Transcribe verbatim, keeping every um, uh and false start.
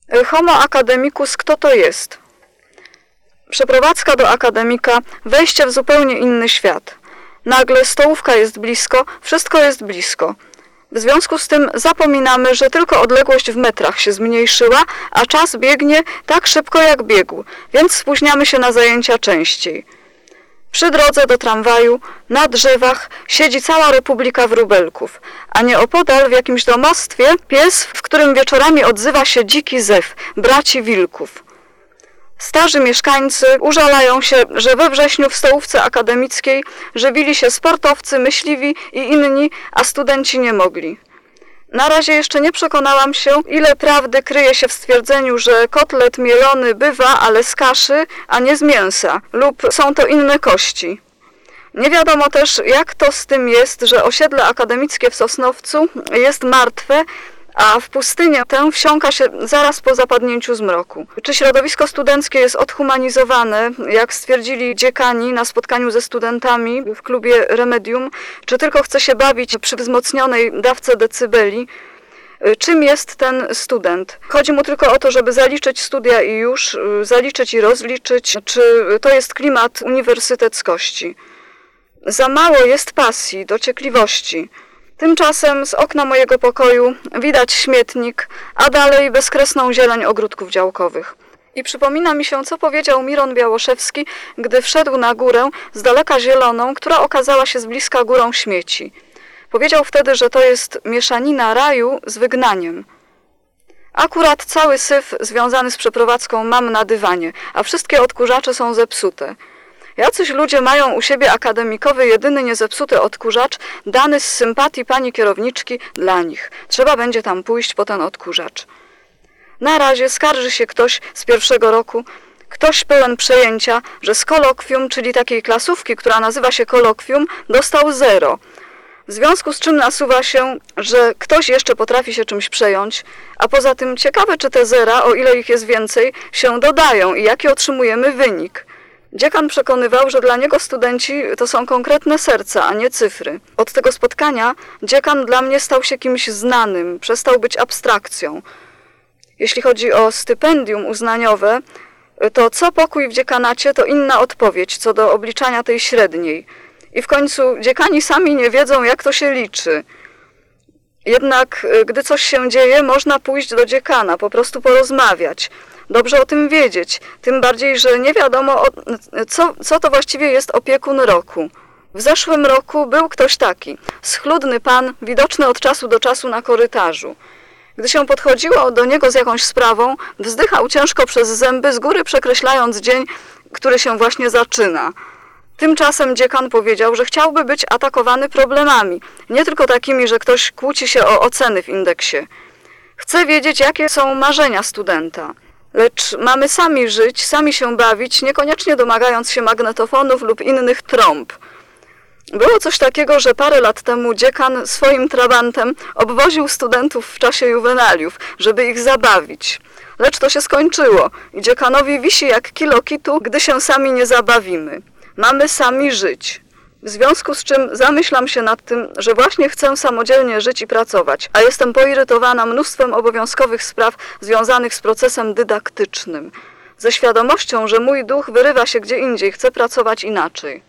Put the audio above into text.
Homo academicus, kto to jest? Przeprowadzka do akademika, wejście w zupełnie inny świat. Nagle stołówka jest blisko, wszystko jest blisko. W związku z tym zapominamy, że tylko odległość w metrach się zmniejszyła, a czas biegnie tak szybko jak biegł, więc spóźniamy się na zajęcia częściej. Przy drodze do tramwaju, na drzewach siedzi cała republika wróbelków, a nieopodal w jakimś domostwie pies, w którym wieczorami odzywa się dziki zew, braci wilków. Starzy mieszkańcy użalają się, że we wrześniu w stołówce akademickiej żywili się sportowcy, myśliwi i inni, a studenci nie mogli. Na razie jeszcze nie przekonałam się, ile prawdy kryje się w stwierdzeniu, że kotlet mielony bywa, ale z kaszy, a nie z mięsa, lub są to inne kości. Nie wiadomo też, jak to z tym jest, że osiedle akademickie w Sosnowcu jest martwe, a w pustynię tę wsiąka się zaraz po zapadnięciu zmroku. Czy środowisko studenckie jest odhumanizowane, jak stwierdzili dziekani na spotkaniu ze studentami w klubie Remedium, czy tylko chce się bawić przy wzmocnionej dawce decybeli? Czym jest ten student? Chodzi mu tylko o to, żeby zaliczyć studia i już, zaliczyć i rozliczyć, czy to jest klimat uniwersyteckości? Za mało jest pasji, dociekliwości. Tymczasem z okna mojego pokoju widać śmietnik, a dalej bezkresną zieleń ogródków działkowych. I przypomina mi się, co powiedział Miron Białoszewski, gdy wszedł na górę z daleka zieloną, która okazała się z bliska górą śmieci. Powiedział wtedy, że to jest mieszanina raju z wygnaniem. Akurat cały syf związany z przeprowadzką mam na dywanie, a wszystkie odkurzacze są zepsute. Jacyś ludzie mają u siebie akademikowy, jedyny niezepsuty odkurzacz, dany z sympatii pani kierowniczki dla nich. Trzeba będzie tam pójść po ten odkurzacz. Na razie skarży się ktoś z pierwszego roku, ktoś pełen przejęcia, że z kolokwium, czyli takiej klasówki, która nazywa się kolokwium, dostał zero. W związku z czym nasuwa się, że ktoś jeszcze potrafi się czymś przejąć, a poza tym ciekawe, czy te zera, o ile ich jest więcej, się dodają i jaki otrzymujemy wynik. Dziekan przekonywał, że dla niego studenci to są konkretne serca, a nie cyfry. Od tego spotkania dziekan dla mnie stał się kimś znanym, przestał być abstrakcją. Jeśli chodzi o stypendium uznaniowe, to co pokój w dziekanacie to inna odpowiedź co do obliczania tej średniej. I w końcu dziekani sami nie wiedzą, jak to się liczy. Jednak gdy coś się dzieje, można pójść do dziekana, po prostu porozmawiać. Dobrze o tym wiedzieć, tym bardziej, że nie wiadomo, co, co to właściwie jest opiekun roku. W zeszłym roku był ktoś taki, schludny pan, widoczny od czasu do czasu na korytarzu. Gdy się podchodziło do niego z jakąś sprawą, wzdychał ciężko przez zęby, z góry przekreślając dzień, który się właśnie zaczyna. Tymczasem dziekan powiedział, że chciałby być atakowany problemami, nie tylko takimi, że ktoś kłóci się o oceny w indeksie. Chce wiedzieć, jakie są marzenia studenta. Lecz mamy sami żyć, sami się bawić, niekoniecznie domagając się magnetofonów lub innych trąb. Było coś takiego, że parę lat temu dziekan swoim trabantem obwoził studentów w czasie juwenaliów, żeby ich zabawić. Lecz to się skończyło i dziekanowi wisi jak kilo kitu, gdy się sami nie zabawimy. Mamy sami żyć. W związku z czym zamyślam się nad tym, że właśnie chcę samodzielnie żyć i pracować, a jestem poirytowana mnóstwem obowiązkowych spraw związanych z procesem dydaktycznym, ze świadomością, że mój duch wyrywa się gdzie indziej, chce pracować inaczej.